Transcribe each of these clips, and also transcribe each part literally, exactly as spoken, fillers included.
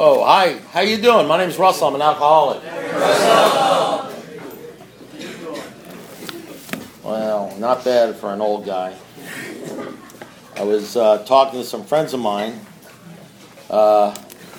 Oh, hi. How you doing? My name's Russell. I'm an alcoholic. Russell. Well, not bad for an old guy. I was uh, talking to some friends of mine. Uh,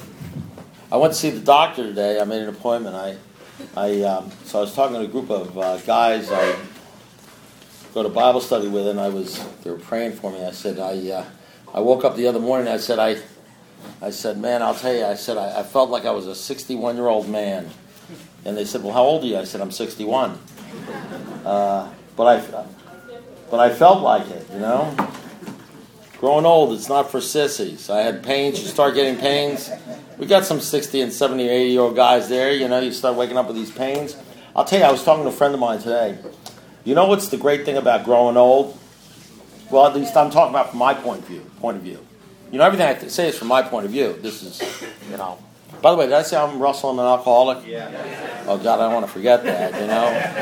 I went to see the doctor today. I made an appointment. I, I, um, so I was talking to a group of uh, guys I go to Bible study with, and I was they were praying for me. I said, I, uh, I woke up the other morning. And I said, I. I said, man, I'll tell you, I said, I, I felt like I was a sixty-one-year-old man. And they said, well, how old are you? I said, I'm sixty-one. Uh, but I but I felt like it, you know? Growing old, it's not for sissies. I had pains. You start getting pains. We got some sixty and seventy, eighty-year-old guys there, you know, you start waking up with these pains. I'll tell you, I was talking to a friend of mine today. You know what's the great thing about growing old? Well, at least I'm talking about from my point of view. Point of view. You know, everything I say is from my point of view. This is, you know. By the way, did I say I'm Russell, I'm an alcoholic? Yeah. Oh, God, I don't want to forget that, you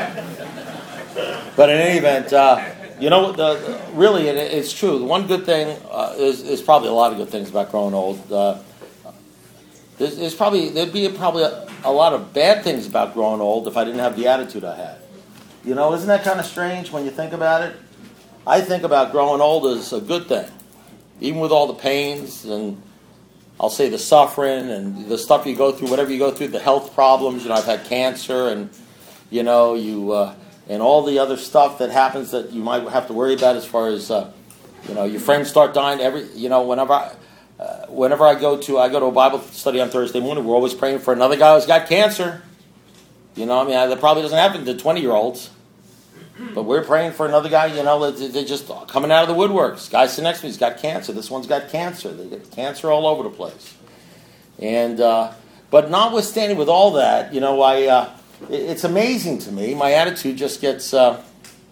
know. But in any event, uh, you know, the, the, really, it, it's true. The one good thing uh, is, is probably a lot of good things about growing old. Uh, there's, there's probably, there'd be probably a, a lot of bad things about growing old if I didn't have the attitude I had. You know, isn't that kind of strange when you think about it? I think about growing old as a good thing. Even with all the pains and I'll say the suffering and the stuff you go through, whatever you go through, the health problems. You know, I've had cancer and, you know, you uh, and all the other stuff that happens that you might have to worry about as far as, uh, you know, your friends start dying. Every, you know, whenever I, uh, whenever I go to, I go to a Bible study on Thursday morning, we're always praying for another guy who's got cancer. You know, I mean, that probably doesn't happen to twenty-year-olds. But we're praying for another guy, you know, they're just coming out of the woodworks. Guy sitting next to me, he's got cancer. This one's got cancer. They get cancer all over the place. And, uh, but notwithstanding with all that, you know, I, uh, it's amazing to me. My attitude just gets uh,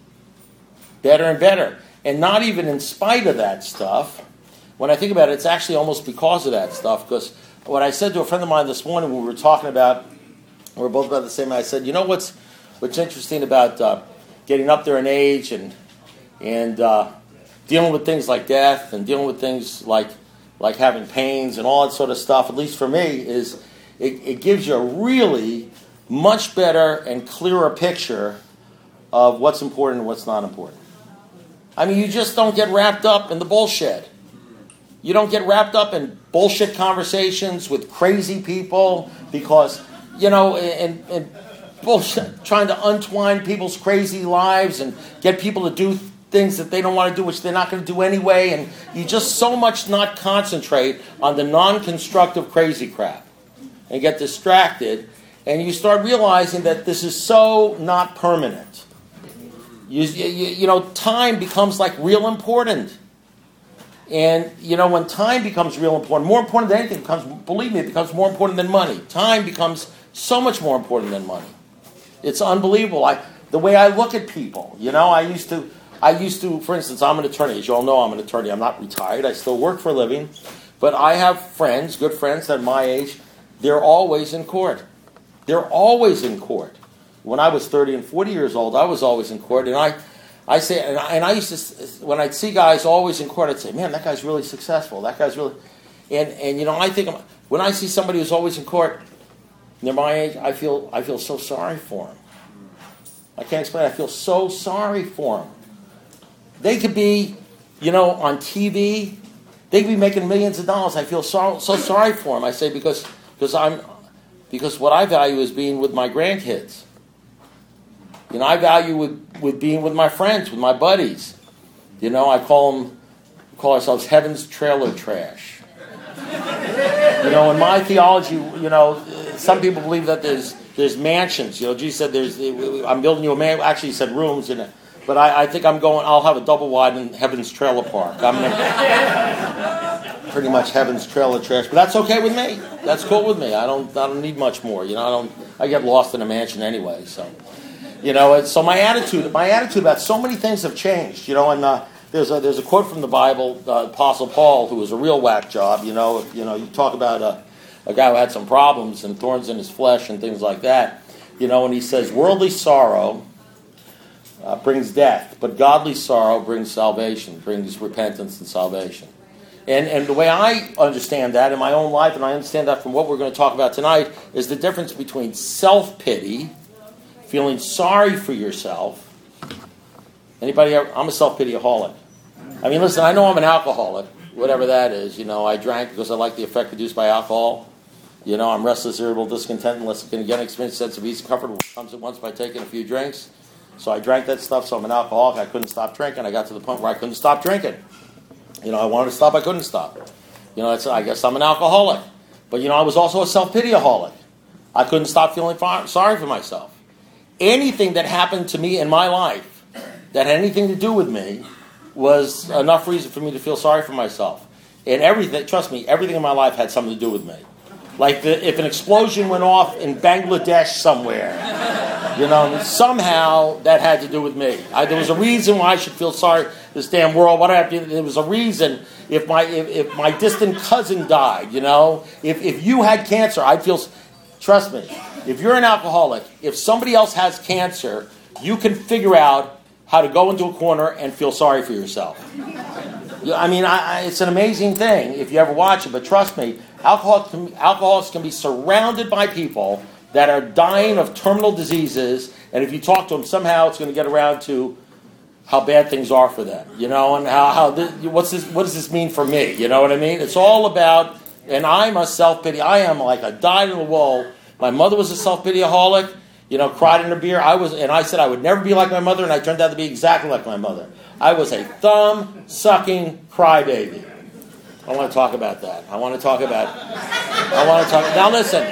better and better. And not even in spite of that stuff. When I think about it, it's actually almost because of that stuff. Because what I said to a friend of mine this morning when we were talking about, we were both about the same, I said, you know what's what's interesting about Uh, getting up there in age and and uh, dealing with things like death and dealing with things like like having pains and all that sort of stuff, at least for me, is it, it gives you a really much better and clearer picture of what's important and what's not important. I mean, you just don't get wrapped up in the bullshit. You don't get wrapped up in bullshit conversations with crazy people because, you know, and, and bullshit, trying to untwine people's crazy lives and get people to do things that they don't want to do, which they're not going to do anyway, and you just so much not concentrate on the non-constructive crazy crap and get distracted, and you start realizing that this is so not permanent. You, you, you know, time becomes like real important. And, you know, when time becomes real important, more important than anything, becomes, believe me, it becomes more important than money. Time becomes so much more important than money. It's unbelievable. I, the way I look at people, you know, I used to, I used to, for instance, I'm an attorney. As you all know, I'm an attorney. I'm not retired. I still work for a living. But I have friends, good friends that are my age, they're always in court. They're always in court. When I was thirty and forty years old, I was always in court. And I, I say, and I, and I used to, when I'd see guys always in court, I'd say, man, that guy's really successful. That guy's really, and, and you know, I think, when I see somebody who's always in court, they're my age, I feel I feel so sorry for them. I can't explain it. I feel so sorry for them. They could be, you know, on T V. They could be making millions of dollars. I feel so so sorry for them. I say because because I'm because what I value is being with my grandkids. You know, I value with, with being with my friends, with my buddies. You know, I call them call ourselves heaven's trailer trash. You know, in my theology, you know, some people believe that there's there's mansions. You know, Jesus said there's. I'm building you a man. Actually, he said rooms in it. But I, I think I'm going. I'll have a double wide in Heaven's Trailer Park. I'm gonna, pretty much Heaven's Trailer Trash. But that's okay with me. That's cool with me. I don't. I don't need much more. You know, I don't. I get lost in a mansion anyway. So, you know. And so my attitude, my attitude about so many things have changed. You know, and uh, there's a there's a quote from the Bible, uh, Apostle Paul, who was a real whack job. You know, you know, you talk about a. a guy who had some problems and thorns in his flesh and things like that, you know, and he says, worldly sorrow uh, brings death, but godly sorrow brings salvation, brings repentance and salvation. And, and the way I understand that in my own life, and I understand that from what we're going to talk about tonight, is the difference between self-pity, feeling sorry for yourself. Anybody ever? I'm a self-pity-aholic. I mean, listen, I know I'm an alcoholic, whatever that is. You know, I drank because I like the effect produced by alcohol. You know, I'm restless, irritable, discontent, unless I can again experience a sense of ease and comfort, which comes at once by taking a few drinks. So I drank that stuff, so I'm an alcoholic. I couldn't stop drinking. I got to the point where I couldn't stop drinking. You know, I wanted to stop, I couldn't stop. You know, it's, I guess I'm an alcoholic. But, you know, I was also a self-pity-aholic. I couldn't stop feeling far, sorry for myself. Anything that happened to me in my life that had anything to do with me was enough reason for me to feel sorry for myself. And everything, trust me, everything in my life had something to do with me. Like the, if an explosion went off in Bangladesh somewhere, you know, somehow that had to do with me. I, there was a reason why I should feel sorry for this damn world. What happened? There was a reason if my if, if my distant cousin died, you know, if if you had cancer, I'd feel. Trust me, if you're an alcoholic, if somebody else has cancer, you can figure out how to go into a corner and feel sorry for yourself. I mean, I, I, it's an amazing thing if you ever watch it. But trust me, alcoholics can, alcoholics can be surrounded by people that are dying of terminal diseases, and if you talk to them, somehow it's going to get around to how bad things are for them, you know, and how, how this, what's this, what does this mean for me, you know what I mean? It's all about, and I'm a self-pity, I am like a dyed-in-the-wool. My mother was a self-pity-aholic, you know, cried in her beer, I was, and I said I would never be like my mother, and I turned out to be exactly like my mother. I was a thumb-sucking crybaby. I want to talk about that. I want to talk about, I want to talk, now listen,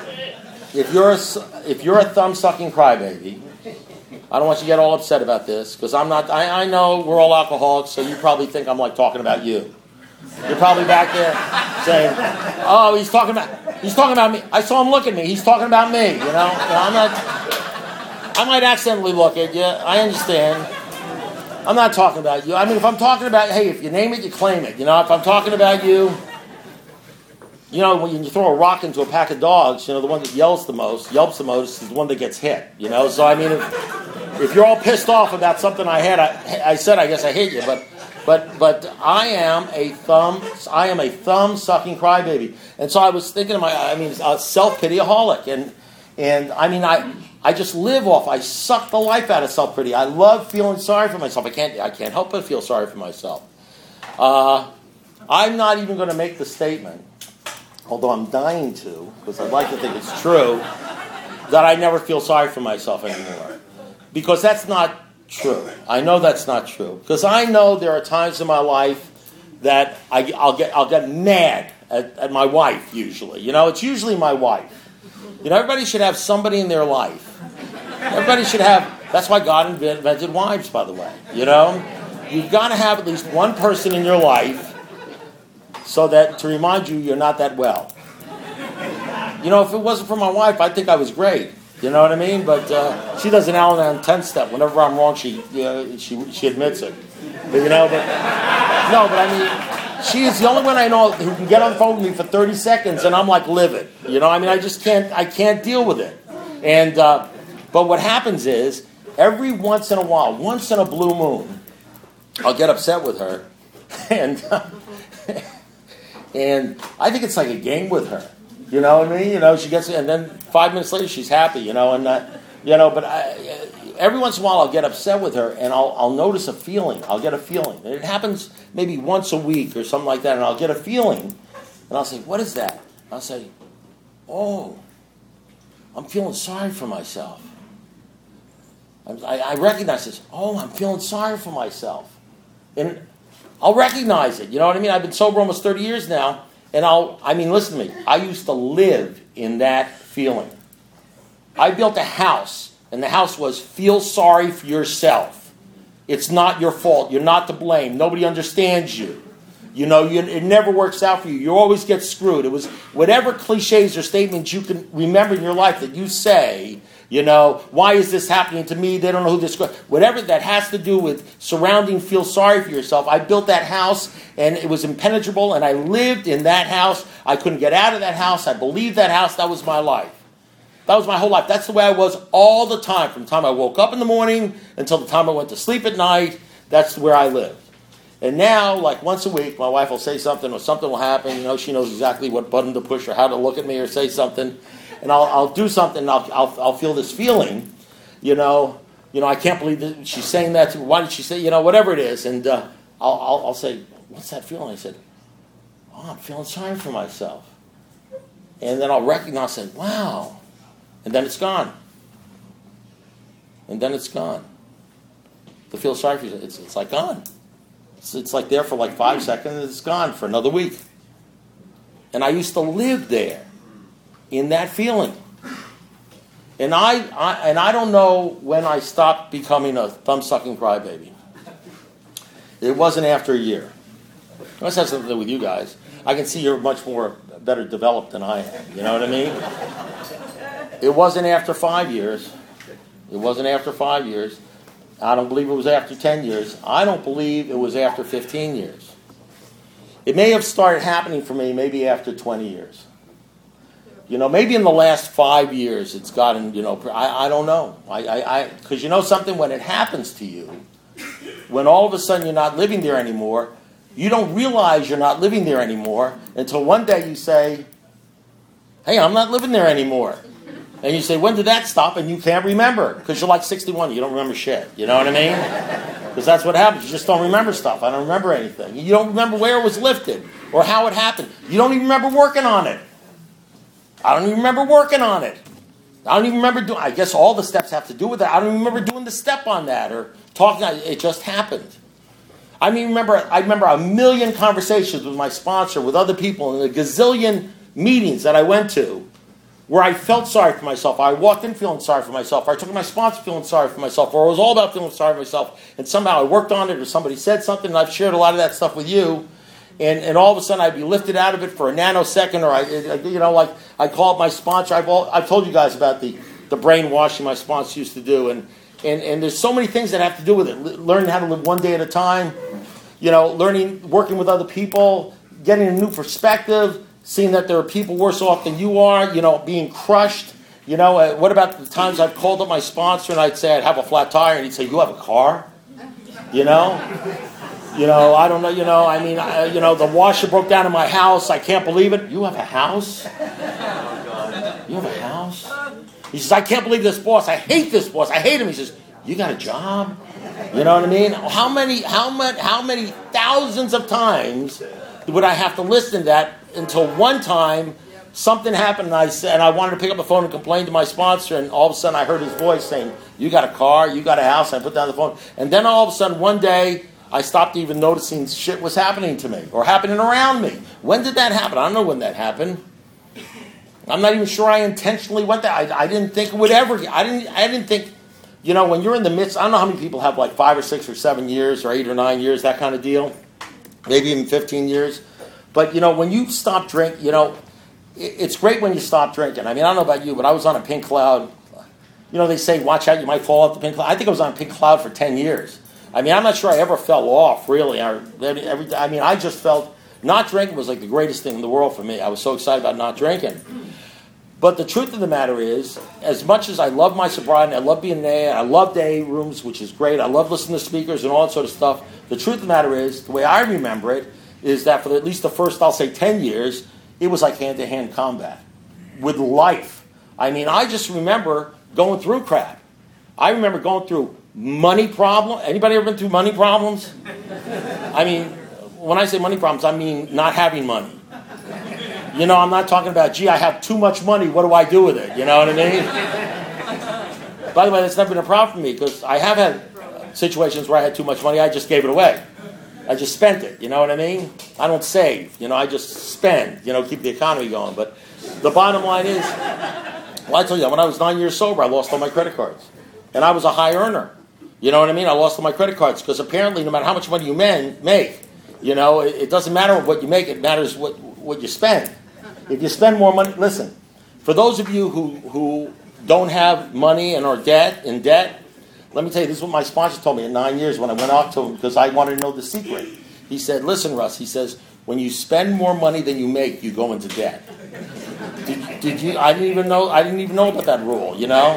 If you're a, if you're a thumb-sucking crybaby, I don't want you to get all upset about this, because I'm not, I, I know we're all alcoholics, so you probably think I'm like talking about you. You're probably back there saying, oh, he's talking about, he's talking about me. I saw him look at me. He's talking about me, you know. You know I'm not, I might accidentally look at you. I understand. I'm not talking about you. I mean, if I'm talking about, hey, if you name it, you claim it. You know, if I'm talking about you, you know, when you throw a rock into a pack of dogs, you know, the one that yells the most, yelps the most, is the one that gets hit, you know. So, I mean, if, if you're all pissed off about something I had, I, I said, I guess I hate you, but but but I am a thumb, I am a thumb-sucking crybaby. And so I was thinking of my, I mean, a self-pity-aholic. And, and I mean, I I just live off, I suck the life out of self-pity. I love feeling sorry for myself. I can't, I can't help but feel sorry for myself. Uh, I'm not even going to make the statement, although I'm dying to, because I'd like to think it's true, that I never feel sorry for myself anymore. Because that's not true. I know that's not true. Because I know there are times in my life that I, I'll get I'll get mad at, at my wife, usually. You know, it's usually my wife. You know, everybody should have somebody in their life. Everybody should have, that's why God invented wives, by the way. You know? You've got to have at least one person in your life so that, to remind you, you're not that well. You know, if it wasn't for my wife, I'd think I was great. You know what I mean? But uh, she does an Al-Anon ten-step. Whenever I'm wrong, she uh, she she admits it. But, you know, but no, but I mean, she is the only one I know who can get on the phone with me for thirty seconds, and I'm like livid. You know, I mean, I just can't I can't deal with it. And uh, but what happens is every once in a while, once in a blue moon, I'll get upset with her, and. Uh, And I think it's like a game with her. You know what I mean? You know, she gets, and then five minutes later she's happy, you know, and, uh, you know, but I, every once in a while I'll get upset with her and I'll, I'll notice a feeling. I'll get a feeling. And it happens maybe once a week or something like that, and I'll get a feeling. And I'll say, what is that? I'll say, oh, I'm feeling sorry for myself. I, I recognize this. Oh, I'm feeling sorry for myself. And I'll recognize it. You know what I mean? I've been sober almost thirty years now. And I'll, I mean, listen to me. I used to live in that feeling. I built a house, and the house was feel sorry for yourself. It's not your fault. You're not to blame. Nobody understands you. You know, you, it never works out for you. You always get screwed. It was whatever cliches or statements you can remember in your life that you say, you know, why is this happening to me? They don't know who this is. Whatever that has to do with surrounding feel sorry for yourself. I built that house, and it was impenetrable, and I lived in that house. I couldn't get out of that house. I believed that house. That was my life. That was my whole life. That's the way I was all the time. From the time I woke up in the morning until the time I went to sleep at night, that's where I lived. And now, like once a week, my wife will say something or something will happen. You know, she knows exactly what button to push or how to look at me or say something. And I'll, I'll do something and I'll, I'll, I'll feel this feeling, you know, you know, I can't believe that she's saying that to me. Why did she say, you know, whatever it is. And uh, I'll, I'll, I'll say, what's that feeling? I said, oh, I'm feeling sorry for myself. And then I'll recognize it, wow. And then it's gone. And then it's gone. To feel sorry for yourself, it's, it's like gone. It's, it's like there for like five seconds and it's gone for another week. And I used to live there in that feeling. And I, I and I don't know when I stopped becoming a thumb-sucking crybaby. It wasn't after a year. It must have something to do with you guys. I can see you're much more better developed than I am. You know what I mean? It wasn't after five years. It wasn't after five years. I don't believe it was after ten years. I don't believe it was after fifteen years. It may have started happening for me maybe after twenty years. You know, maybe in the last five years it's gotten, you know, I, I don't know. I, I, because you know something, when it happens to you, when all of a sudden you're not living there anymore, you don't realize you're not living there anymore until one day you say, hey, I'm not living there anymore. And you say, when did that stop? And you can't remember because you're like sixty-one. You don't remember shit. You know what I mean? Because that's what happens. You just don't remember stuff. I don't remember anything. You don't remember where it was lifted or how it happened. You don't even remember working on it. I don't even remember working on it. I don't even remember doing, I guess all the steps have to do with that. I don't even remember doing the step on that or talking. It just happened. I mean, remember, I remember a million conversations with my sponsor, with other people, and a gazillion meetings that I went to where I felt sorry for myself. I walked in feeling sorry for myself. Or I took my sponsor feeling sorry for myself. Or it was all about feeling sorry for myself. And somehow I worked on it or somebody said something, and I've shared a lot of that stuff with you. And, and all of a sudden I'd be lifted out of it for a nanosecond. Or, I, you know, like I called my sponsor. I've, all, I've told you guys about the, the brainwashing my sponsor used to do. And, and, and there's so many things that have to do with it. Learning how to live one day at a time. You know, learning, working with other people. Getting a new perspective. Seeing that there are people worse off than you are, you know, being crushed. You know, uh, what about the times I've called up my sponsor and I'd say I'd have a flat tire and he'd say, you have a car? You know? You know, I don't know, you know, I mean, I, you know, the washer broke down in my house. I can't believe it. You have a house? You have a house? He says, I can't believe this boss. I hate this boss. I hate him. He says, you got a job? You know what I mean? How many, how many, how many thousands of times would I have to listen to that until one time something happened and I said, and I wanted to pick up the phone and complain to my sponsor, and all of a sudden I heard his voice saying, you got a car, you got a house, and I put down the phone. And then all of a sudden one day I stopped even noticing shit was happening to me or happening around me. When did that happen? I don't know when that happened. I'm not even sure I intentionally went there. I, I didn't think it would ever, I didn't, I didn't think, you know, when you're in the midst, I don't know how many people have like five or six or seven years or eight or nine years, that kind of deal. Maybe even fifteen years. But, you know, when you stop drinking, you know, it's great when you stop drinking. I mean, I don't know about you, but I was on a pink cloud. You know, they say, watch out, you might fall off the pink cloud. I think I was on a pink cloud for ten years. I mean, I'm not sure I ever fell off, really. I, every, I mean, I just felt not drinking was like the greatest thing in the world for me. I was so excited about not drinking. But the truth of the matter is, as much as I love my sobriety, I love being in A A, I love day rooms, which is great. I love listening to speakers and all that sort of stuff. The truth of the matter is, the way I remember it, is that for at least the first, I'll say, ten years, it was like hand-to-hand combat with life. I mean, I just remember going through crap. I remember going through money problems. Anybody ever been through money problems? I mean, when I say money problems, I mean not having money. You know, I'm not talking about, gee, I have too much money, what do I do with it? You know what I mean? By the way, that's never been a problem for me, because I have had situations where I had too much money, I just gave it away. I just spent it, you know what I mean? I don't save, you know, I just spend, you know, keep the economy going. But the bottom line is, well, I tell you, when I was nine years sober, I lost all my credit cards. And I was a high earner. You know what I mean? I lost all my credit cards, because apparently no matter how much money you man, make, you know, it, it doesn't matter what you make, it matters what, what you spend. If you spend more money, listen, for those of you who, who don't have money and are debt in debt, let me tell you, this is what my sponsor told me in nine years when I went out to him, because I wanted to know the secret. He said, listen, Russ, he says, when you spend more money than you make, you go into debt. Did, did you, I didn't even know, I didn't even know about that rule, you know?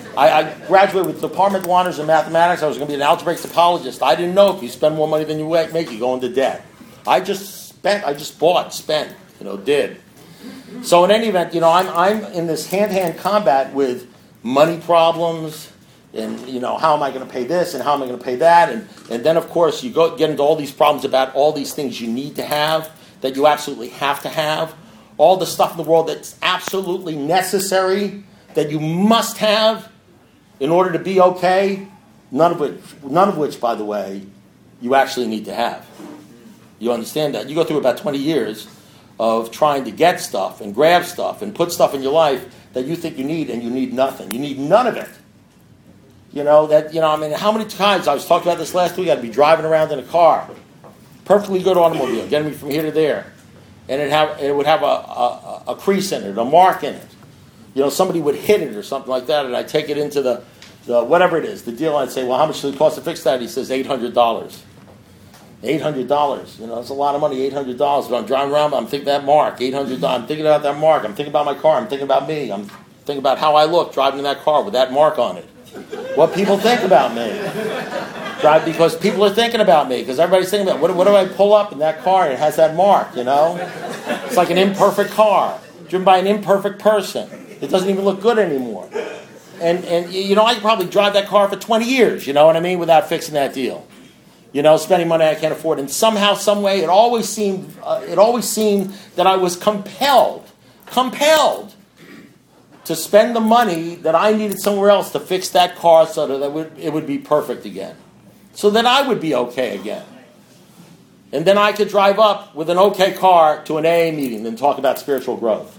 I, I graduated with department honors in mathematics. I was going to be an algebraic topologist. I didn't know if you spend more money than you make, you go into debt. I just spent, I just bought, spent, you know, did. So in any event, you know, I'm I'm in this hand-to-hand combat with money problems, and you know, how am I going to pay this, and how am I going to pay that, and and then of course you go get into all these problems about all these things you need to have, that you absolutely have to have, all the stuff in the world that's absolutely necessary, that you must have in order to be okay, none of which, none of which, by the way, you actually need to have. You understand that? You go through about twenty years of trying to get stuff and grab stuff and put stuff in your life that you think you need, and you need nothing. You need none of it. You know, that, you know, I mean, how many times, I was talking about this last week, I'd be driving around in a car, perfectly good automobile, getting me from here to there, and it have it would have a, a, a crease in it, a mark in it. You know, somebody would hit it or something like that, and I'd take it into the, the whatever it is, the deal, I'd say, well, how much does it cost to fix that? He says, eight hundred dollars. eight hundred dollars. You know, that's a lot of money, eight hundred dollars. But I'm driving around, I'm thinking that mark, eight hundred dollars. I'm thinking about that mark. I'm thinking about my car. I'm thinking about me. I'm thinking about how I look driving in that car with that mark on it. What people think about me. Drive because people are thinking about me. Because everybody's thinking about, what, what do I pull up in that car and it has that mark, you know? It's like an imperfect car, driven by an imperfect person. It doesn't even look good anymore. And, and you know, I could probably drive that car for twenty years, you know what I mean, without fixing that deal. You know, spending money I can't afford. And somehow, some way, it always seemed, uh, it always seemed that I was compelled, compelled to spend the money that I needed somewhere else to fix that car so that it would, it would be perfect again. So that I would be okay again. And then I could drive up with an okay car to an A A meeting and talk about spiritual growth.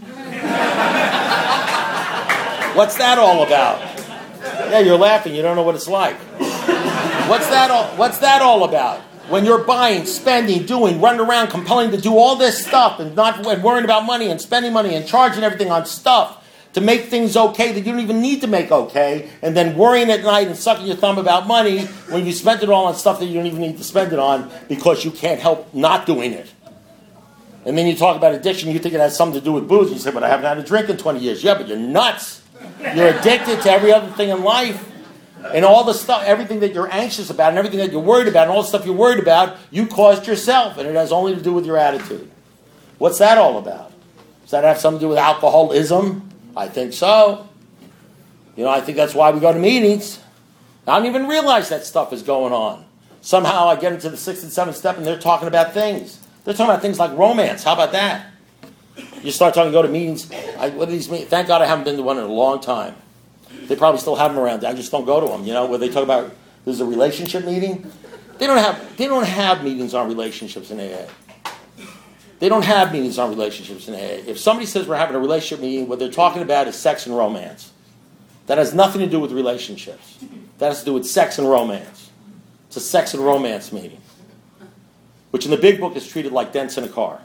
What's that all about? Yeah, you're laughing. You don't know what it's like. What's that all, what's that all about? When you're buying, spending, doing, running around, compelling to do all this stuff and not and worrying about money and spending money and charging everything on stuff to make things okay that you don't even need to make okay, and then worrying at night and sucking your thumb about money when you spent it all on stuff that you don't even need to spend it on because you can't help not doing it. And then you talk about addiction, you think it has something to do with booze. You say, but I haven't had a drink in twenty years. Yeah, but you're nuts. You're addicted to every other thing in life. And all the stuff, everything that you're anxious about and everything that you're worried about and all the stuff you're worried about, you caused yourself. And it has only to do with your attitude. What's that all about? Does that have something to do with alcoholism? I think so. You know, I think that's why we go to meetings. I don't even realize that stuff is going on. Somehow I get into the sixth and seventh step and they're talking about things. They're talking about things like romance. How about that? You start talking, go to meetings. I, what are these meetings? Thank God I haven't been to one in a long time. They probably still have them around. I just don't go to them, you know, where they talk about there's a relationship meeting. They don't have they don't have meetings on relationships in A A. They don't have meetings on relationships in A A. If somebody says we're having a relationship meeting, what they're talking about is sex and romance. That has nothing to do with relationships. That has to do with sex and romance. It's a sex and romance meeting, which in the big book is treated like dents in a car.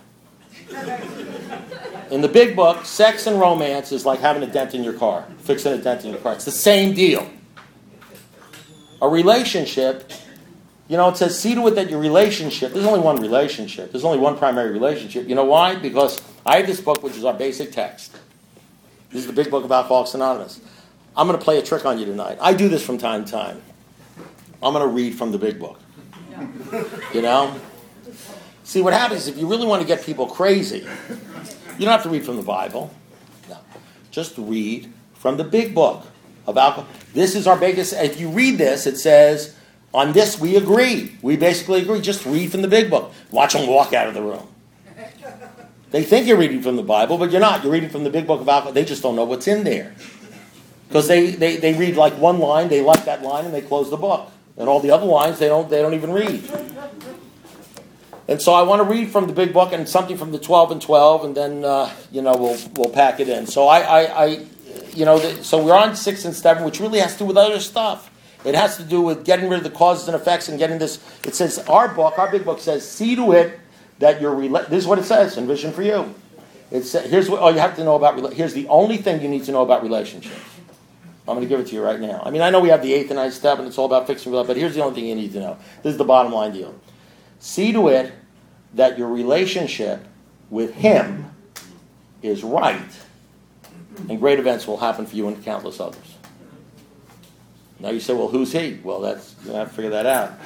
In the big book, sex and romance is like having a dent in your car, fixing a dent in your car. It's the same deal. A relationship, you know, it says, see to it that your relationship, there's only one relationship. There's only one primary relationship. You know why? Because I have this book, which is our basic text. This is the big book of Alcoholics Anonymous. I'm going to play a trick on you tonight. I do this from time to time. I'm going to read from the big book. You know? See, what happens is if you really want to get people crazy, you don't have to read from the Bible. No. Just read from the big book of alcohol. This is our biggest, if you read this, it says, on this we agree. We basically agree. Just read from the big book. Watch them walk out of the room. They think you're reading from the Bible, but you're not. You're reading from the big book of alcohol. They just don't know what's in there. Because they, they, they read like one line, they like that line, and they close the book. And all the other lines, they don't they don't even read. And so I want to read from the big book and something from the twelve and twelve, and then uh, you know we'll we'll pack it in. So I, I, I you know, the, so we're on six and seven, which really has to do with other stuff. It has to do with getting rid of the causes and effects and getting this. It says our book, our big book says, see to it that you're. Rela- this is what it says in Vision for You. It's here's what all you have to know about. Rela- here's the only thing you need to know about relationships. I'm going to give it to you right now. I mean, I know we have the eighth and ninth step, and it's all about fixing relationships, but here's the only thing you need to know. This is the bottom line deal. See to it that your relationship with him is right, and great events will happen for you and countless others. Now you say, well, who's he? Well, that's you have to figure that out.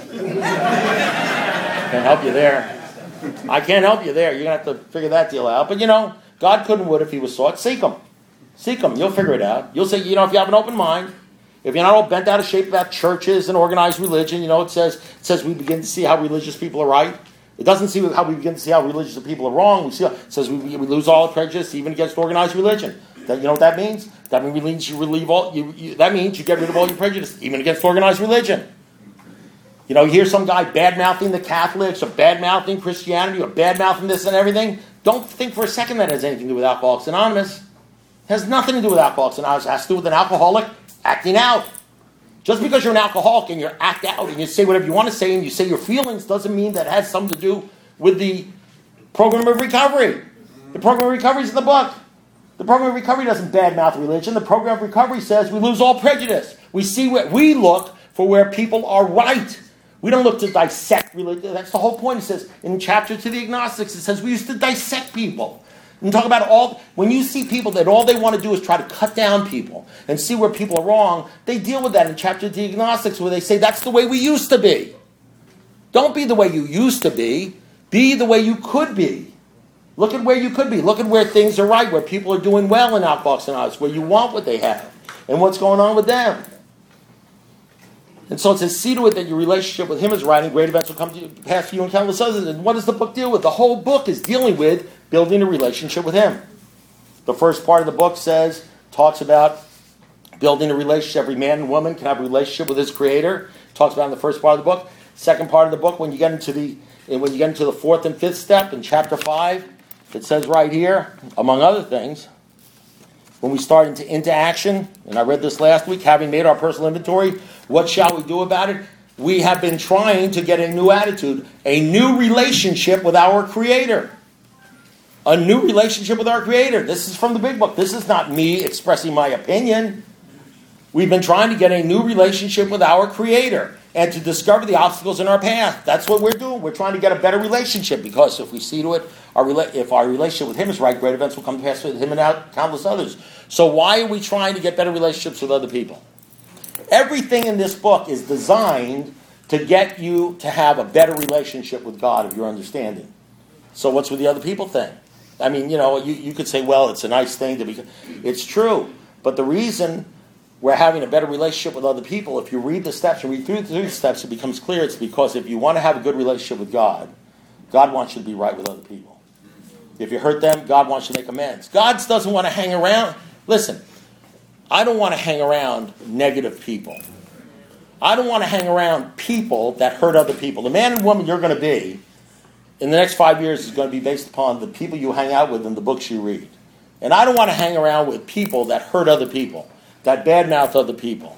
Can't help you there. I can't help you there. You're going to have to figure that deal out. But, you know, God couldn't would if he was sought. Seek him. Seek him. You'll figure it out. You'll say, you know, if you have an open mind, if you're not all bent out of shape about churches and organized religion, you know, it says it says we begin to see how religious people are right. It doesn't see how we begin to see how religious people are wrong. We see how, it says we, we lose all prejudice even against organized religion. That, you know what that means? That means you relieve all. You, you, that means you get rid of all your prejudice, even against organized religion. You know, you hear some guy bad-mouthing the Catholics or bad-mouthing Christianity or bad-mouthing this and everything. Don't think for a second that has anything to do with Alcoholics Anonymous. It has nothing to do with Alcoholics Anonymous. It has to do with an alcoholic acting out. Just because you're an alcoholic and you act out and you say whatever you want to say and you say your feelings doesn't mean that it has something to do with the program of recovery. The program of recovery is in the book. The program of recovery doesn't badmouth religion. The program of recovery says we lose all prejudice. We see what we look for where people are right. We don't look to dissect religion. That's the whole point. It says in chapter to the agnostics, it says we used to dissect people. And talk about all, when you see people that all they want to do is try to cut down people and see where people are wrong, they deal with that in chapter to the agnostics where they say that's the way we used to be. Don't be the way you used to be. Be the way you could be. Look at where you could be. Look at where things are right, where people are doing well in Alcoholics Anonymous, where you want what they have and what's going on with them. And so it says, see to it that your relationship with him is right and great events will come to pass for you and countless others. And what does the book deal with? The whole book is dealing with building a relationship with him. The first part of the book says, talks about building a relationship. Every man and woman can have a relationship with his creator. Talks about in the first part of the book. Second part of the book, when you get into the when you get into the fourth and fifth step in chapter five, it says right here, among other things, when we start into, into action, and I read this last week, having made our personal inventory, what shall we do about it? We have been trying to get a new attitude, a new relationship with our Creator. A new relationship with our Creator. This is from the big book. This is not me expressing my opinion. We've been trying to get a new relationship with our Creator and to discover the obstacles in our path. That's what we're doing. We're trying to get a better relationship because if we see to it, our rela- if our relationship with him is right, great events will come to pass with him and out countless others. So why are we trying to get better relationships with other people? Everything in this book is designed to get you to have a better relationship with God of your understanding. So what's with the other people thing? I mean, you know, you, you could say, well, it's a nice thing to be... It's true. But the reason we're having a better relationship with other people, if you read the steps and read through the steps, it becomes clear it's because if you want to have a good relationship with God, God wants you to be right with other people. If you hurt them, God wants you to make amends. God doesn't want to hang around... Listen, I don't want to hang around negative people. I don't want to hang around people that hurt other people. The man and woman you're going to be in the next five years is going to be based upon the people you hang out with and the books you read. And I don't want to hang around with people that hurt other people, that badmouth other people.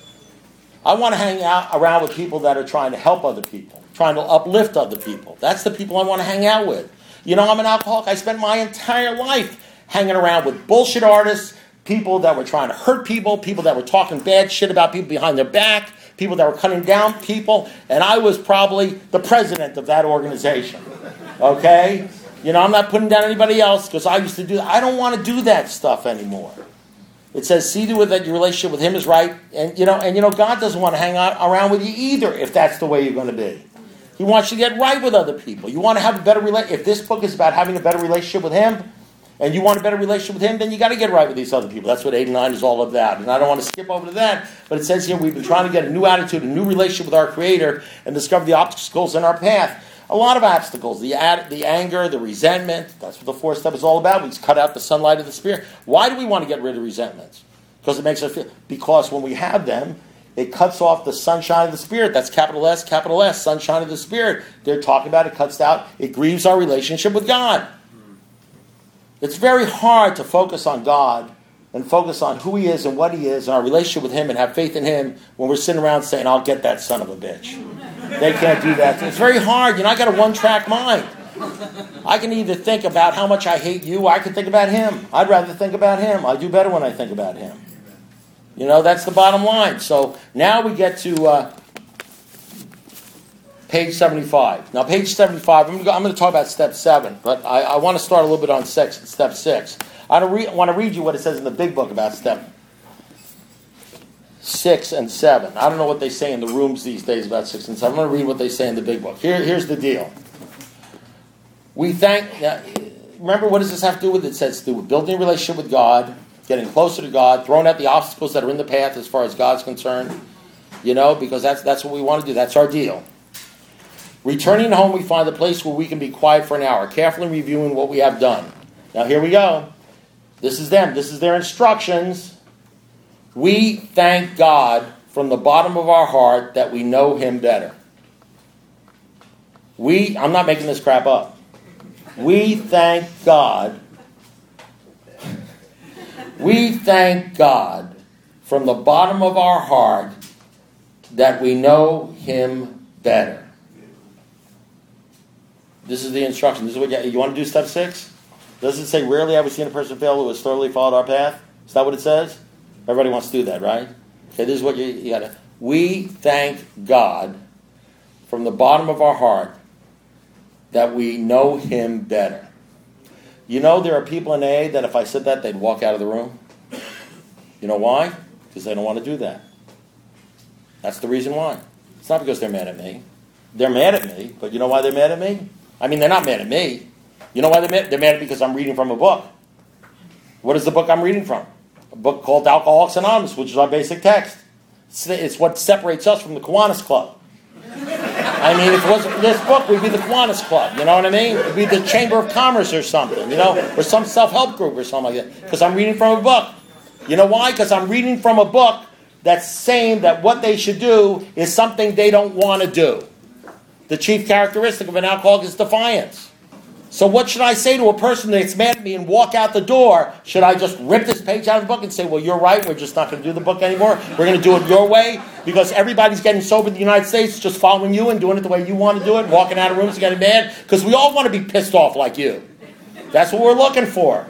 I want to hang out around with people that are trying to help other people, trying to uplift other people. That's the people I want to hang out with. You know, I'm an alcoholic. I spent my entire life hanging around with bullshit artists, people that were trying to hurt people, people that were talking bad shit about people behind their back, people that were cutting down people, and I was probably the president of that organization. Okay? You know, I'm not putting down anybody else because I used to do that. I don't want to do that stuff anymore. It says, see to it that your relationship with him is right, and you know, and you know, God doesn't want to hang out around with you either if that's the way you're going to be. He wants you to get right with other people. You want to have a better relationship. If this book is about having a better relationship with him, and you want a better relationship with him, then you got to get right with these other people. That's what eight and nine is all about. And I don't want to skip over to that, but it says here we've been trying to get a new attitude, a new relationship with our Creator, and discover the obstacles in our path. A lot of obstacles. The ad, the anger, the resentment. That's what the fourth step is all about. We cut out the sunlight of the Spirit. Why do we want to get rid of resentments? Because it makes us feel... Because when we have them, it cuts off the sunshine of the Spirit. That's capital S, capital S, sunshine of the Spirit. They're talking about it, cuts out. It grieves our relationship with God. It's very hard to focus on God and focus on who He is and what He is and our relationship with Him and have faith in Him when we're sitting around saying, I'll get that son of a bitch. They can't do that. It's very hard. You know, I got a one-track mind. I can either think about how much I hate you or I can think about Him. I'd rather think about Him. I do better when I think about Him. You know, that's the bottom line. So now we get to uh, page seventy-five. Now, page seventy-five, I'm going, to go, I'm going to talk about step seven, but I, I want to start a little bit on six, step six. I don't re- want to read you what it says in the big book about step six and seven. I don't know what they say in the rooms these days about six and seven. I'm going to read what they say in the big book. Here, here's the deal. We thank... Now, remember, what does this have to do with? It says to do with building a relationship with God, getting closer to God, throwing out the obstacles that are in the path as far as God's concerned. You know, because that's that's what we want to do. That's our deal. Returning home, we find a place where we can be quiet for an hour, carefully reviewing what we have done. Now, here we go. This is them. This is their instructions. We thank God from the bottom of our heart that we know Him better. We, I'm not making this crap up. We thank God. We thank God from the bottom of our heart that we know Him better. This is the instruction. This is what you, you want to do step six? Does it say, rarely have we seen a person fail who has thoroughly followed our path? Is that what it says? Everybody wants to do that, right? Okay, this is what you, you got to... We thank God from the bottom of our heart that we know Him better. You know, there are people in A A that if I said that, they'd walk out of the room. You know why? Because they don't want to do that. That's the reason why. It's not because they're mad at me. They're mad at me, but you know why they're mad at me? I mean, they're not mad at me. You know why they're mad? They're mad because I'm reading from a book. What is the book I'm reading from? A book called Alcoholics Anonymous, which is our basic text. It's, it's what separates us from the Kiwanis Club. I mean, if it wasn't for this book, we'd be the Kiwanis Club. You know what I mean? We'd be the Chamber of Commerce or something, you know, or some self-help group or something like that. Because I'm reading from a book. You know why? Because I'm reading from a book that's saying that what they should do is something they don't want to do. The chief characteristic of an alcoholic is defiance. So what should I say to a person that's mad at me and walk out the door? Should I just rip this page out of the book and say, well, you're right, we're just not going to do the book anymore. We're going to do it your way because everybody's getting sober in the United States, just following you and doing it the way you want to do it, walking out of rooms and getting mad, because we all want to be pissed off like you. That's what we're looking for.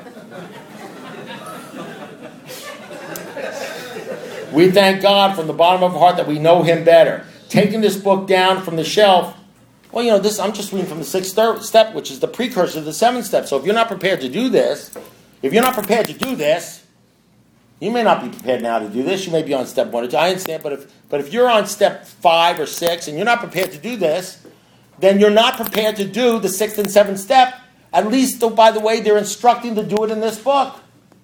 We thank God from the bottom of our heart that we know Him better. Taking this book down from the shelf, well, you know, this I'm just reading from the sixth step, which is the precursor to the seventh step. So if you're not prepared to do this, if you're not prepared to do this, you may not be prepared now to do this. You may be on step one or two. I understand, but if but if you're on step five or six and you're not prepared to do this, then you're not prepared to do the sixth and seventh step. At least, though, by the way, they're instructing to do it in this book.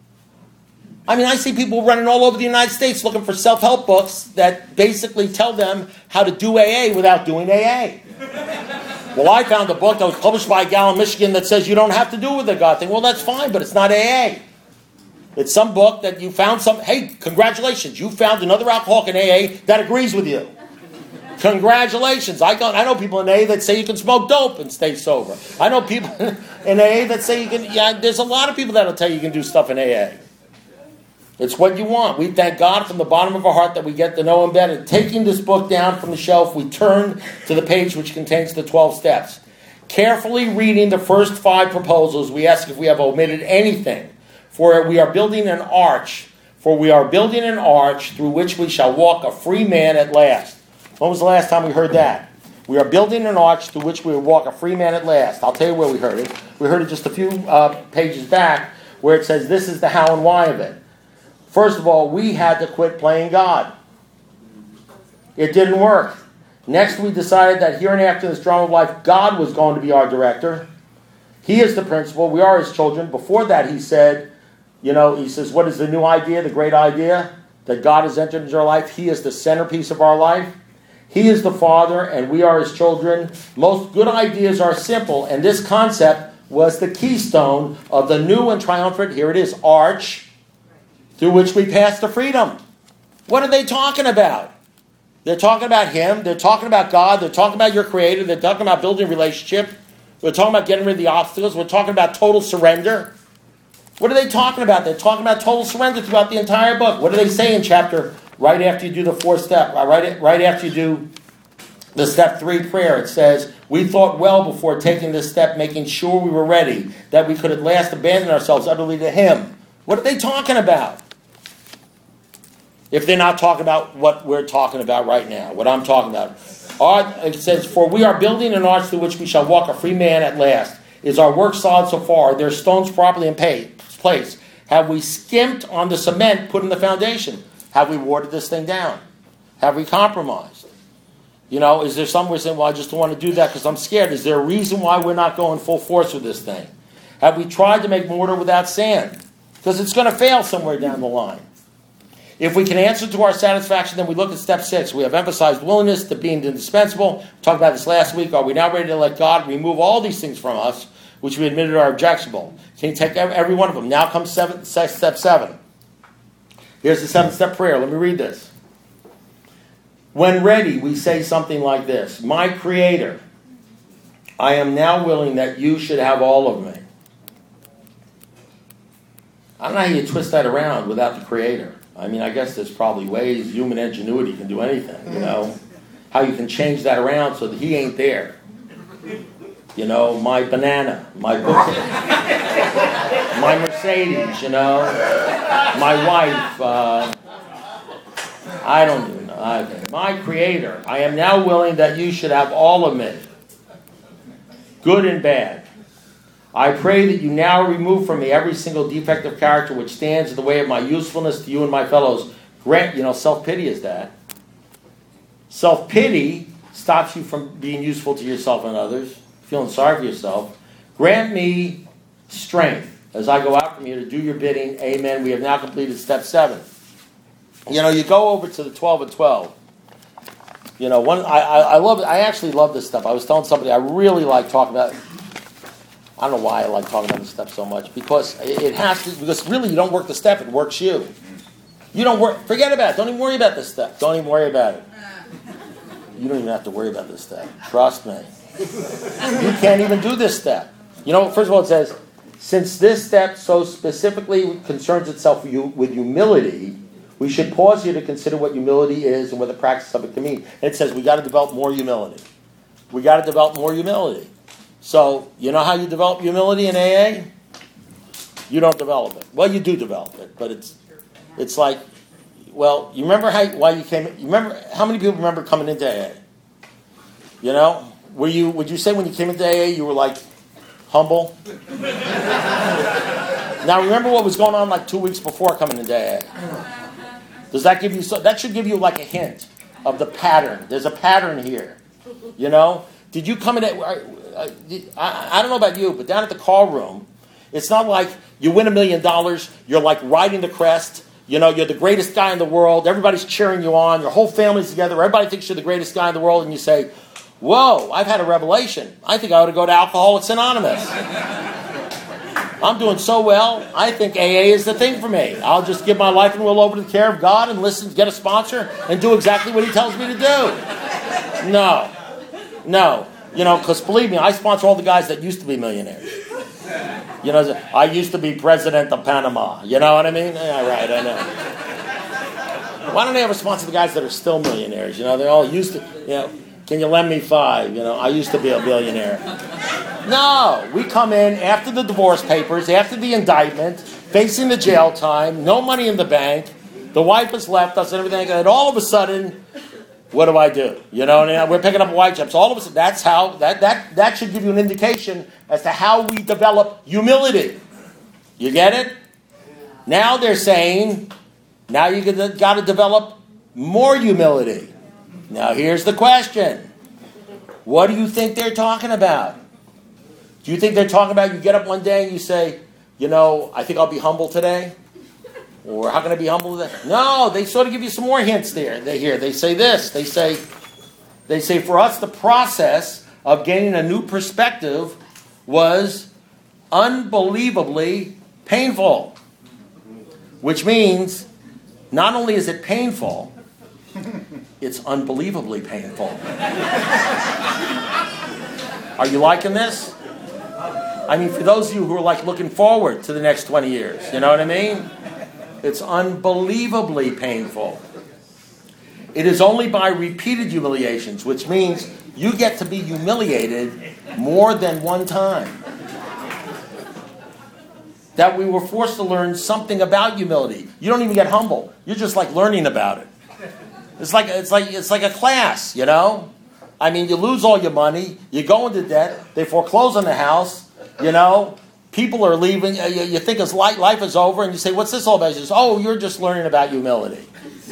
I mean, I see people running all over the United States looking for self-help books that basically tell them how to do A A without doing A A. Well, I found a book that was published by a gal in Michigan that says you don't have to do it with the God thing. Well, that's fine, but it's not A A. It's some book that you found some... Hey, congratulations, you found another alcoholic in A A that agrees with you. Congratulations. I, got, I know people in A A that say you can smoke dope and stay sober. I know people in A A that say you can... Yeah, there's a lot of people that will tell you you can do stuff in A A. It's what you want. We thank God from the bottom of our heart that we get to know Him better. Taking this book down from the shelf, we turn to the page which contains the twelve steps. Carefully reading the first five proposals, we ask if we have omitted anything. For we are building an arch. For we are building an arch through which we shall walk a free man at last. When was the last time we heard that? We are building an arch through which we will walk a free man at last. I'll tell you where we heard it. We heard it just a few uh, pages back where it says this is the how and why of it. First of all, we had to quit playing God. It didn't work. Next, we decided that here and after this drama of life, God was going to be our director. He is the principal. We are His children. Before that, He said, you know, He says, what is the new idea, the great idea? That God has entered into our life. He is the centerpiece of our life. He is the Father, and we are His children. Most good ideas are simple, and this concept was the keystone of the new and triumphant, here it is, arch, through which we pass to freedom. What are they talking about? They're talking about Him. They're talking about God. They're talking about your Creator. They're talking about building a relationship. We're talking about getting rid of the obstacles. We're talking about total surrender. What are they talking about? They're talking about total surrender throughout the entire book. What do they say in chapter, right after you do the fourth step, right, right after you do the step three prayer? It says, we thought well before taking this step, making sure we were ready, that we could at last abandon ourselves utterly to Him. What are they talking about? If they're not talking about what we're talking about right now, what I'm talking about. Our, it says, for we are building an arch through which we shall walk a free man at last. Is our work solid so far? Are their stones properly in place? Have we skimped on the cement put in the foundation? Have we watered this thing down? Have we compromised? You know, is there somewhere saying, well, I just don't want to do that because I'm scared? Is there a reason why we're not going full force with this thing? Have we tried to make mortar without sand? Because it's going to fail somewhere down the line. If we can answer to our satisfaction, then we look at step six. We have emphasized willingness to being indispensable. We talked about this last week. Are we now ready to let God remove all these things from us, which we admitted are objectionable? Can He take every one of them? Now comes seven, step seven. Here's the seven-step prayer. Let me read this. When ready, we say something like this. My Creator, I am now willing that you should have all of me. I don't know how you twist that around without the Creator. I mean, I guess there's probably ways human ingenuity can do anything, you know. How you can change that around so that He ain't there. You know, my banana, my book, my Mercedes, you know, my wife, uh, I don't even know. I, my Creator, I am now willing that you should have all of me, good and bad. I pray that you now remove from me every single defect of character which stands in the way of my usefulness to you and my fellows. Grant, you know, self-pity is that. Self-pity stops you from being useful to yourself and others, feeling sorry for yourself. Grant me strength as I go out from here to do your bidding. Amen. We have now completed step seven. You know, you go over to the twelve and twelve. You know, one I, I, I love I actually love this stuff. I was telling somebody I really like talking about. I don't know why I like talking about this stuff so much, because it has to. Because really, you don't work the step; it works you. You don't work. Forget about it. Don't even worry about this step. Don't even worry about it. You don't even have to worry about this step. Trust me. You can't even do this step. You know, first of all, it says, since this step so specifically concerns itself with, you, with humility, we should pause here to consider what humility is and what the practice of it can mean. And it says we got to develop more humility. We got to develop more humility. So, you know how you develop humility in A A? You don't develop it. Well, you do develop it, but it's it's like, well, you remember how why you came? You remember how many people remember coming into A A? You know, were you? Would you say when you came into A A you were like humble? Now remember what was going on like two weeks before coming into A A. Does that give you? So, that should give you like a hint of the pattern. There's a pattern here. You know, did you come in? At, I, I don't know about you, but down at the call room, it's not like you win a million dollars. You're like riding the crest. You know, you're the greatest guy in the world. Everybody's cheering you on. Your whole family's together. Everybody thinks you're the greatest guy in the world, and you say, "Whoa! I've had a revelation. I think I ought to go to Alcoholics Anonymous. I'm doing so well. I think A A is the thing for me. I'll just give my life and will over to the care of God and listen, get a sponsor, and do exactly what He tells me to do." No, no. You know, because believe me, I sponsor all the guys that used to be millionaires. You know, I used to be president of Panama. You know what I mean? Yeah, right, I know. Why don't they ever sponsor the guys that are still millionaires? You know, they're all used to, you know, can you lend me five? You know, I used to be a billionaire. No, we come in after the divorce papers, after the indictment, facing the jail time, no money in the bank, the wife has left us and everything, and all of a sudden, what do I do? You know, and we're picking up white chips. All of a sudden, that's how, that, that, that should give you an indication as to how we develop humility. You get it? Now they're saying, now you got to develop more humility. Now here's the question. What do you think they're talking about? Do you think they're talking about you get up one day and you say, you know, I think I'll be humble today? Or how can I be humble today? No, they sort of give you some more hints there. They here. They say this. They say, they say for us the process of gaining a new perspective was unbelievably painful. Which means not only is it painful, it's unbelievably painful. Are you liking this? I mean, for those of you who are like looking forward to the next twenty years, you know what I mean? It's unbelievably painful. It is only by repeated humiliations, which means you get to be humiliated more than one time, that we were forced to learn something about humility. You don't even get humble. You're just like learning about it. It's like it's like it's like a class, you know? I mean, you lose all your money, you go into debt, they foreclose on the house, you know? People are leaving, you, you think it's life, life is over, and you say, what's this all about? You say, oh, you're just learning about humility.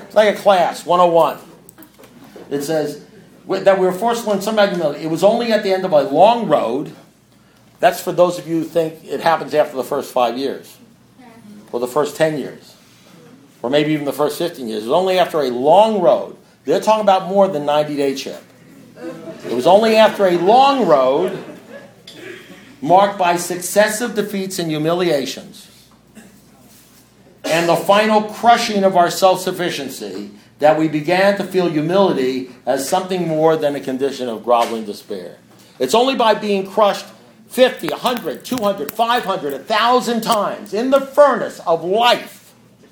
It's like a class, one oh one. It says that we were forced to learn something about humility. It was only at the end of a long road. That's for those of you who think it happens after the first five years. Or the first ten years. Or maybe even the first fifteen years. It was only after a long road. They're talking about more than ninety-day chip. It was only after a long road marked by successive defeats and humiliations and the final crushing of our self-sufficiency that we began to feel humility as something more than a condition of groveling despair. It's only by being crushed fifty, one hundred, two hundred, five hundred, one thousand times in the furnace of life.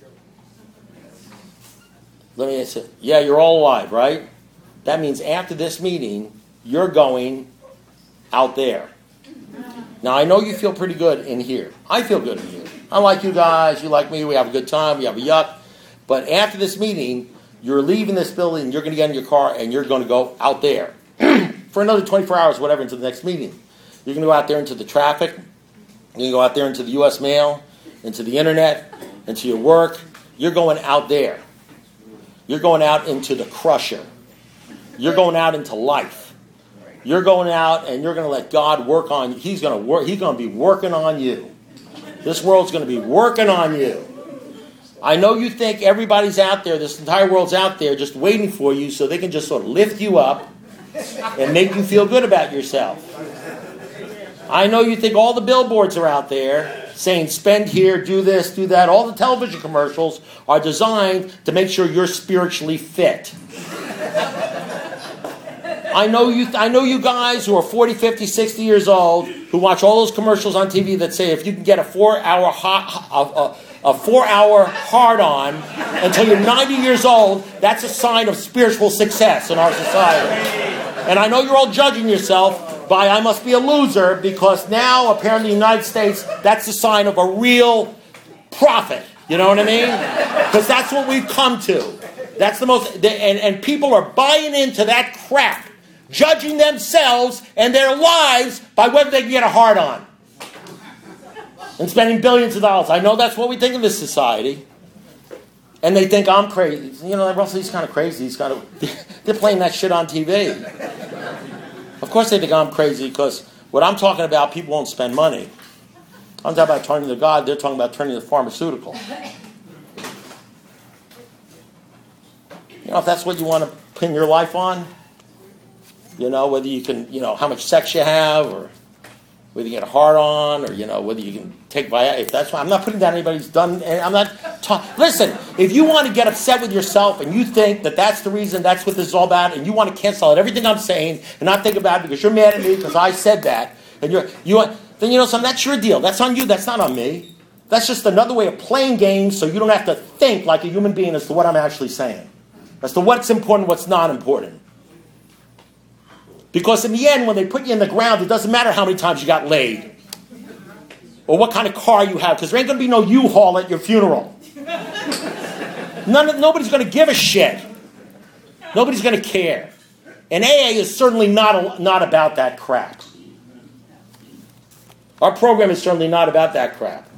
Let me say, yeah, you're all alive, right? That means after this meeting, you're going out there. Now, I know you feel pretty good in here. I feel good in here. I like you guys. You like me. We have a good time. We have a yuck. But after this meeting, you're leaving this building. You're going to get in your car, and you're going to go out there for another twenty-four hours, whatever, until the next meeting. You're going to go out there into the traffic. You're going to go out there into the U S mail, into the internet, into your work. You're going out there. You're going out into the crusher. You're going out into life. You're going out and you're going to let God work on you. He's going to work. He's going to be working on you. This world's going to be working on you. I know you think everybody's out there, this entire world's out there just waiting for you so they can just sort of lift you up and make you feel good about yourself. I know you think all the billboards are out there saying spend here, do this, do that. All the television commercials are designed to make sure you're spiritually fit. I know you I know you guys who are forty, fifty, sixty years old who watch all those commercials on T V that say if you can get a four-hour hot, a, a four-hour hard-on until you're ninety years old, that's a sign of spiritual success in our society. And I know you're all judging yourself by I must be a loser because now apparently in the United States that's a sign of a real prophet. You know what I mean? Because that's what we've come to. That's the most, and, and people are buying into that crap. Judging themselves and their lives by whether they can get a hard on. And spending billions of dollars. I know that's what we think of this society. And they think I'm crazy. You know, Russell, he's kind of crazy. He's kind of, they're playing that shit on T V. Of course they think I'm crazy because what I'm talking about, people won't spend money. I'm talking about turning to God. They're talking about turning to pharmaceutical. You know, if that's what you want to pin your life on, you know, whether you can, you know, how much sex you have, or whether you get a hard on, or, you know, whether you can take Viagra. If that's why, I'm not putting down anybody's done, I'm not, ta- listen, if you want to get upset with yourself and you think that that's the reason, that's what this is all about, and you want to cancel out everything I'm saying and not think about it because you're mad at me because I said that, and you're, you want, then you know something, that's your deal. That's on you, that's not on me. That's just another way of playing games so you don't have to think like a human being as to what I'm actually saying. As to what's important, what's not important. Because in the end, when they put you in the ground, it doesn't matter how many times you got laid. Or what kind of car you have. Because there ain't going to be no U-Haul at your funeral. None of, nobody's going to give a shit. Nobody's going to care. And A A is certainly not, not about that crap. Our program is certainly not about that crap.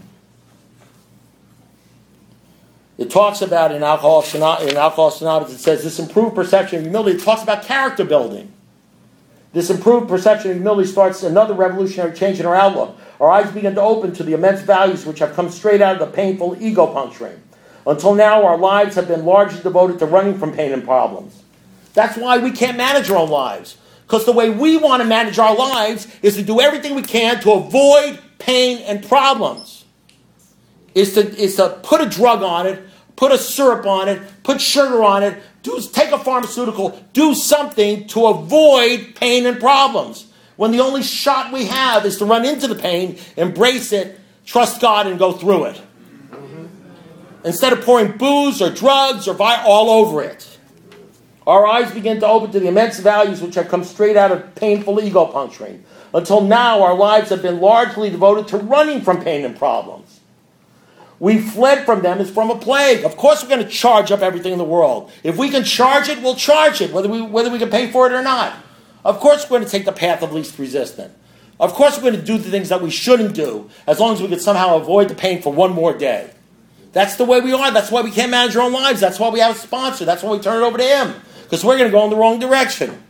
It talks about in Alcoholics Anonymous, it says this improved perception of humility. It talks about character building. This improved perception of humility starts another revolutionary change in our outlook. Our eyes begin to open to the immense values which have come straight out of the painful ego puncturing. Until now, our lives have been largely devoted to running from pain and problems. That's why we can't manage our own lives. Because the way we want to manage our lives is to do everything we can to avoid pain and problems. Is to, is to put a drug on it, put a syrup on it, put sugar on it, do, take a pharmaceutical, do something to avoid pain and problems. When the only shot we have is to run into the pain, embrace it, trust God, and go through it. Mm-hmm. Instead of pouring booze or drugs or vi- all over it. Our eyes begin to open to the immense values which have come straight out of painful ego puncturing. Until now, our lives have been largely devoted to running from pain and problems. We fled from them as from a plague. Of course we're going to charge up everything in the world. If we can charge it, we'll charge it, whether we whether we can pay for it or not. Of course we're going to take the path of least resistance. Of course we're going to do the things that we shouldn't do, as long as we can somehow avoid the pain for one more day. That's the way we are. That's why we can't manage our own lives. That's why we have a sponsor. That's why we turn it over to him. Because we're going to go in the wrong direction.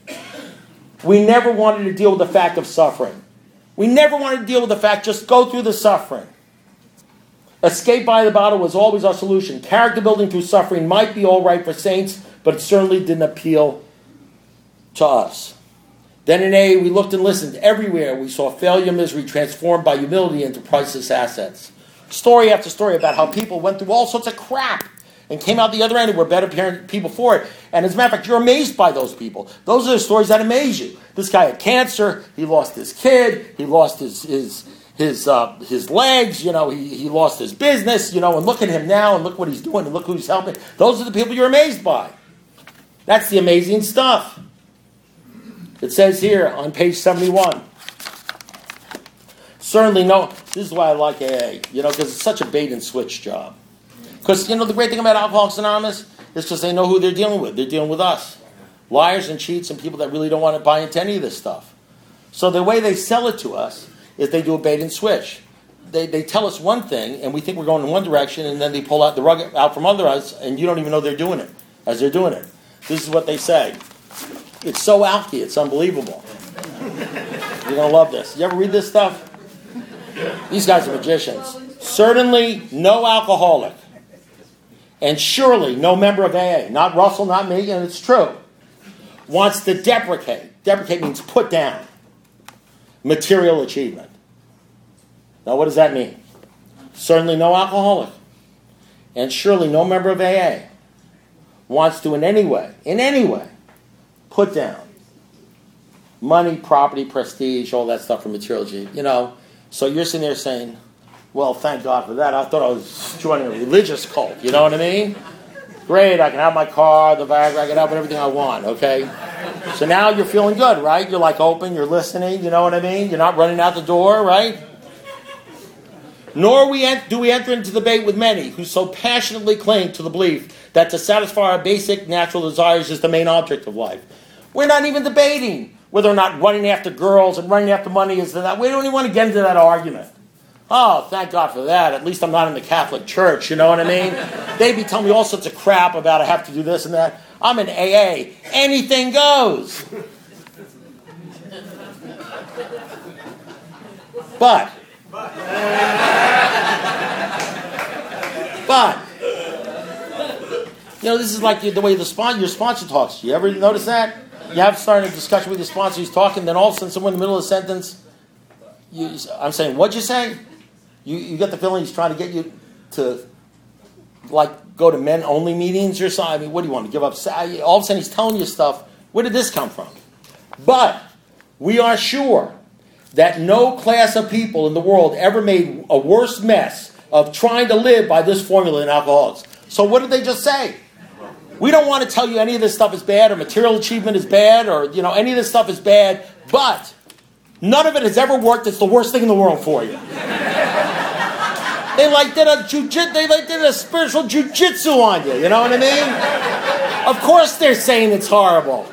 We never wanted to deal with the fact of suffering. We never wanted to deal with the fact, just go through the suffering. Escape by the bottle was always our solution. Character building through suffering might be all right for saints, but it certainly didn't appeal to us. Then in A A, we looked and listened. Everywhere we saw failure, misery transformed by humility into priceless assets. Story after story about how people went through all sorts of crap and came out the other end and were better parent people for it. And as a matter of fact, you're amazed by those people. Those are the stories that amaze you. This guy had cancer. He lost his kid. He lost his his his uh, his legs. You know, he, he lost his business. You know, and look at him now and look what he's doing and look who he's helping. Those are the people you're amazed by. That's the amazing stuff. It says here on page seventy-one. Certainly no, this is why I like A A, you know, because it's such a bait and switch job. Because, you know, the great thing about Alcoholics Anonymous is because they know who they're dealing with. They're dealing with us. Liars and cheats and people that really don't want to buy into any of this stuff. So the way they sell it to us is they do a bait and switch. They they tell us one thing, and we think we're going in one direction, and then they pull out the rug out from under us, and you don't even know they're doing it as they're doing it. This is what they say. It's so alky, it's unbelievable. You're going to love this. You ever read this stuff? These guys are magicians. Certainly no alcoholic. And surely no member of A A. Not Russell, not me, and it's true. Wants to deprecate. Deprecate means put down. Material achievement. Now what does that mean? Certainly no alcoholic. And surely no member of A A wants to in any way, in any way, put down money, property, prestige, all that stuff for material achievement. You know, so you're sitting there saying, well, thank God for that. I thought I was joining a religious cult. You know what I mean? Great, I can have my car, the bag, I can have everything I want, okay? So now you're feeling good, right? You're like open, you're listening, you know what I mean? You're not running out the door, right? Nor we ent- do we enter into debate with many who so passionately cling to the belief that to satisfy our basic natural desires is the main object of life. We're not even debating whether or not running after girls and running after money is that. We don't even want to get into that argument. Oh, thank God for that. At least I'm not in the Catholic Church, you know what I mean? They'd be telling me all sorts of crap about I have to do this and that. I'm in A A. Anything goes. But, but, you know, this is like the way the sponsor, your sponsor talks. You ever notice that? You have started a discussion with your sponsor, he's talking, then all of a sudden, somewhere in the middle of the sentence, you, I'm saying, what'd you say? You you get the feeling he's trying to get you to, like, go to men-only meetings or something. I mean, what do you want to give up? All of a sudden, he's telling you stuff. Where did this come from? But we are sure that no class of people in the world ever made a worse mess of trying to live by this formula than alcoholics. So what did they just say? We don't want to tell you any of this stuff is bad or material achievement is bad or, you know, any of this stuff is bad, but none of it has ever worked. It's the worst thing in the world for you. They like did a jiu-jitsu, they like did a spiritual jiu-jitsu on you, you know what I mean? Of course they're saying it's horrible.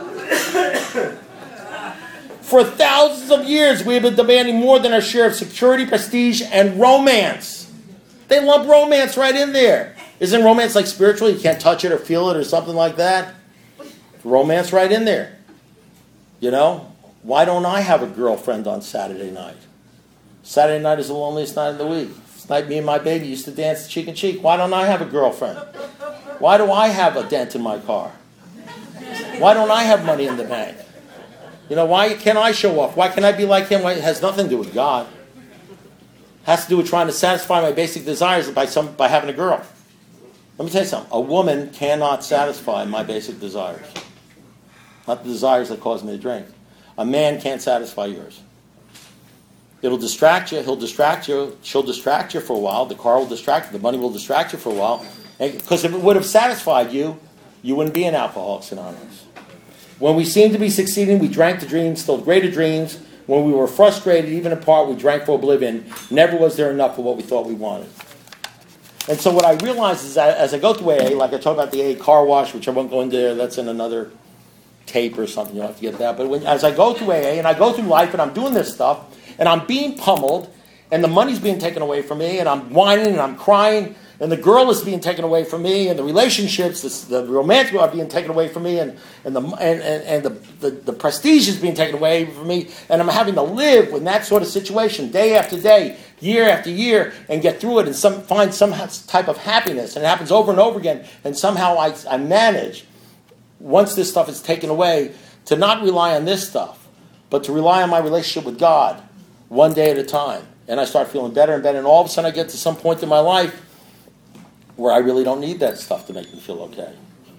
For thousands of years we have been demanding more than our share of security, prestige, and romance. They lump romance right in there. Isn't romance like spiritual? You can't touch it or feel it or something like that? Romance right in there. You know? Why don't I have a girlfriend on Saturday night? Saturday night is the loneliest night of the week. It's night me and my baby used to dance cheek and cheek. Why don't I have a girlfriend? Why do I have a dent in my car? Why don't I have money in the bank? You know, why can't I show off? Why can't I be like him? It has nothing to do with God. It has to do with trying to satisfy my basic desires by some by having a girl. Let me tell you something. A woman cannot satisfy my basic desires. Not the desires that cause me to drink. A man can't satisfy yours. It'll distract you. He'll distract you. She'll distract you for a while. The car will distract you. The money will distract you for a while. Because if it would have satisfied you, you wouldn't be an Alcoholics Anonymous. When we seemed to be succeeding, we drank to dreams, still greater dreams. When we were frustrated, even apart, we drank for oblivion. Never was there enough of what we thought we wanted. And so what I realized is that as I go through A A, like I talked about the A A car wash, which I won't go into there, that's in another tape or something, you'll have to get that. But when, as I go through A A, and I go through life, and I'm doing this stuff, and I'm being pummeled, and the money's being taken away from me, and I'm whining, and I'm crying, and the girl is being taken away from me, and the relationships, the, the romantic are being taken away from me, and and the and, and, and the, the, the prestige is being taken away from me, and I'm having to live with that sort of situation day after day, year after year, and get through it and some find some type of happiness, and it happens over and over again, and somehow I, I manage, once this stuff is taken away, to not rely on this stuff, but to rely on my relationship with God, one day at a time. And I start feeling better and better, and all of a sudden I get to some point in my life where I really don't need that stuff to make me feel okay.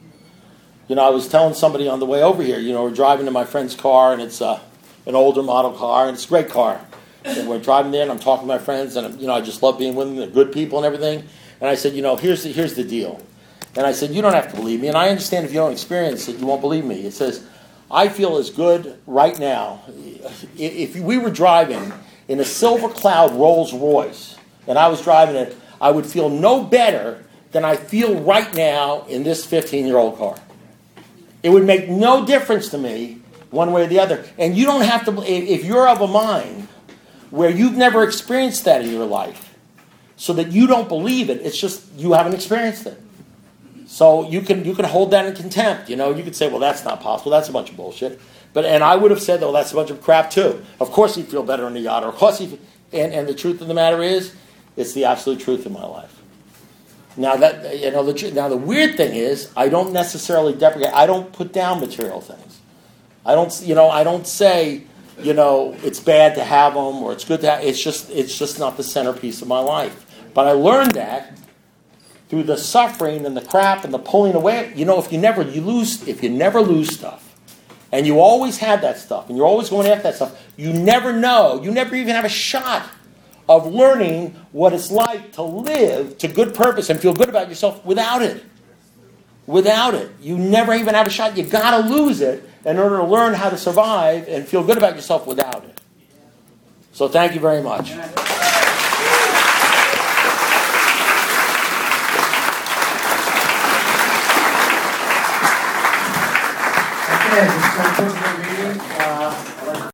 You know, I was telling somebody on the way over here, you know, we're driving to my friend's car, and it's uh, an older model car, and it's a great car. And we're driving there, and I'm talking to my friends, and, you know, I just love being with them. They're good people and everything. And I said, you know, here's the, here's the deal. And I said, you don't have to believe me, and I understand if you don't experience it, you won't believe me. It says, I feel as good right now. If we were driving in a silver cloud Rolls Royce, and I was driving it, I would feel no better than I feel right now in this fifteen-year-old car. It would make no difference to me one way or the other. And you don't have to, if you're of a mind where you've never experienced that in your life, so that you don't believe it, it's just you haven't experienced it. So you can you can hold that in contempt. You know, you could say, well, that's not possible. That's a bunch of bullshit. But and I would have said, well, that's a bunch of crap too. Of course he'd feel better in the yacht. Or of course he. And, and the truth of the matter is, it's the absolute truth in my life. Now that you know, the, now the weird thing is, I don't necessarily deprecate. I don't put down material things. I don't, you know, I don't say, you know, it's bad to have them or it's good to have. It's just, it's just not the centerpiece of my life. But I learned that through the suffering and the crap and the pulling away. You know, if you never you lose, if you never lose stuff, and you always have that stuff, and you're always going after that stuff, you never know. You never even have a shot of learning what it's like to live to good purpose and feel good about yourself without it. Without it. You never even have a shot. You got to lose it in order to learn how to survive and feel good about yourself without it. So thank you very much. Okay, this concludes the meeting. Uh,